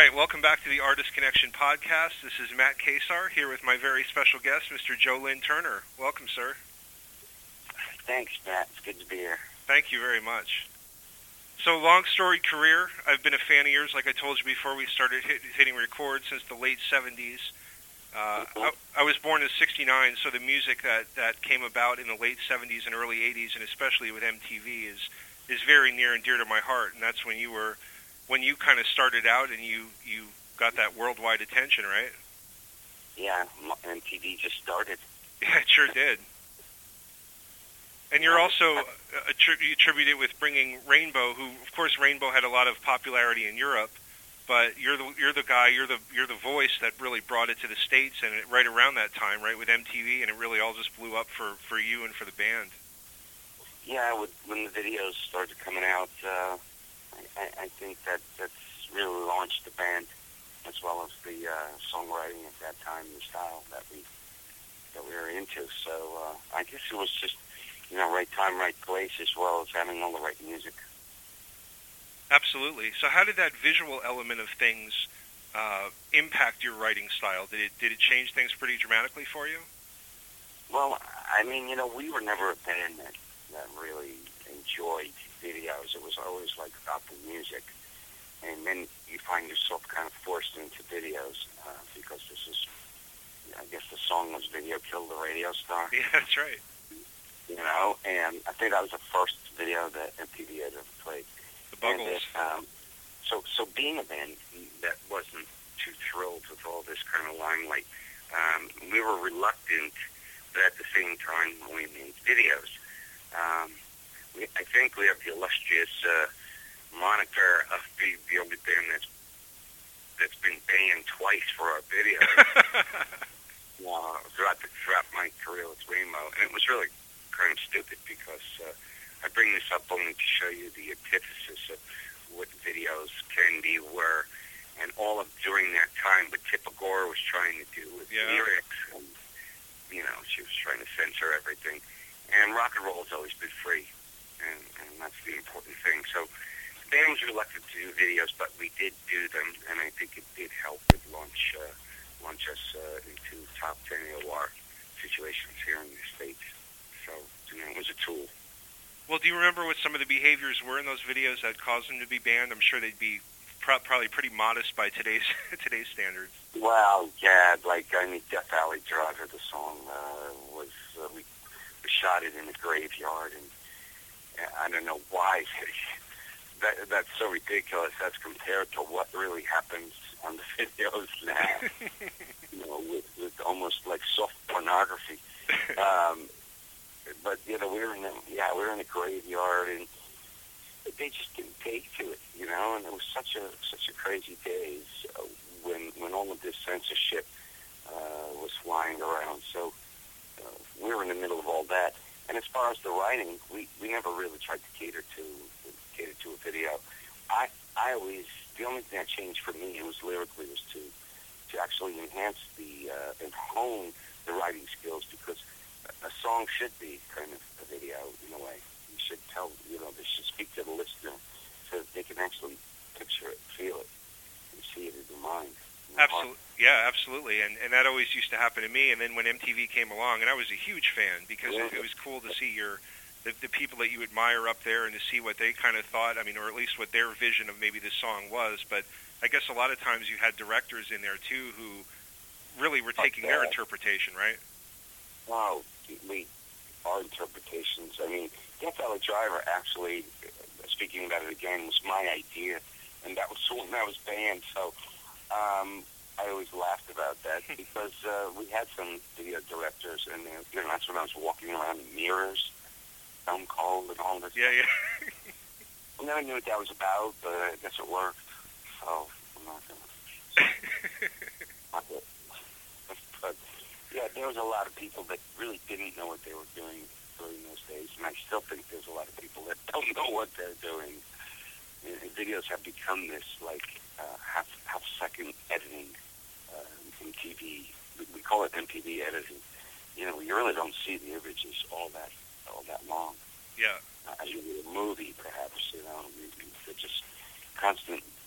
right, welcome back to the Artist Connection podcast. This is Matt Kasar here with my very special guest, Mr. Joe Lynn Turner. Welcome, sir. Thanks, Matt. It's good to be here. Thank you very much. So, long storied career. I've been a fan of yours, like I told you before we started hitting record, since the late 70s. I was born in '69, so the music that came about in the late 70s and early 80s, and especially with MTV, is very near and dear to my heart. And that's when you kind of started out and you got that worldwide attention, right? Yeah, MTV just started. Yeah, it sure did. And you're also you attribute it with bringing Rainbow, who, of course, Rainbow had a lot of popularity in Europe, but you're the guy, you're the voice that really brought it to the States, and right around that time, right, with MTV, and it really all just blew up for you and for the band. Yeah, when the videos started coming out, I think that's really launched the band, as well as the songwriting at that time, the style that we were into. So I guess it was just, right time, right place, as well as having all the right music. Absolutely. So how did that visual element of things impact your writing style? Did it change things pretty dramatically for you? Well, I mean, we were never a band that really enjoyed videos. It was always like about the music. And then you find yourself kind of forced into videos because this is, I guess the song was Video Killed the Radio Star. Yeah, that's right. And I think that was the first video that MTV had ever played. The Buggles. So being a band that wasn't too thrilled with all this kind of limelight, we were reluctant, but at the same time, we made videos. I think we have the illustrious moniker of being the only band that's been banned twice for our videos throughout my career with Rainbow, and it was really kind of stupid because I bring this up only to show you the antithesis of what videos can be, were, and all of during that time what Tipper Gore was trying to do with lyrics, and she was trying to censor everything, and rock and roll has always been free, and that's the important thing. So the band was reluctant to do videos, but we did do them, and I think it did help with launch us into top 10 AOR situations here in the States. So, it was a tool. Well, do you remember what some of the behaviors were in those videos that caused them to be banned? I'm sure they'd be probably pretty modest by today's standards. Well, yeah, Death Valley Driver, the song, we shot it in a graveyard, and I don't know why. That's so ridiculous as compared to what really happens on the videos now, with almost like soft pornography. But we were in a graveyard, and they just didn't take to it, and it was such a crazy days when all of this censorship was flying around. So we were in the middle of all that. And as far as the writing, we never really tried to cater to a video. I always, the only thing that changed for me was lyrically was to actually enhance and hone the writing skills, because a song should be kind of a video in a way. You should tell, they should speak to the listener so that they can actually picture it, feel it, and see it in their mind. Absolutely, yeah, absolutely, and that always used to happen to me. And then when MTV came along, and I was a huge fan because it was cool to see the people that you admire up there and to see what they kind of thought. I mean, or at least what their vision of maybe this song was. But I guess a lot of times you had directors in there too who really were taking their interpretation, right? Wow, our interpretations. I mean, Death Valley Driver, actually, speaking about it again, was my idea, and that was the one that was banned. So I always laughed about that because we had some video directors, and that's when I was walking around in mirrors, stone cold, and all this. Yeah. I never knew what that was about, but I guess it worked. So I'm not gonna. But yeah, there was a lot of people that really didn't know what they were doing during those days, and I still think there's a lot of people that don't know what they're doing. And videos have become this half-second editing in TV. We call it MTV editing. You really don't see the images all that long. Yeah. As you would a movie, perhaps. They're just constant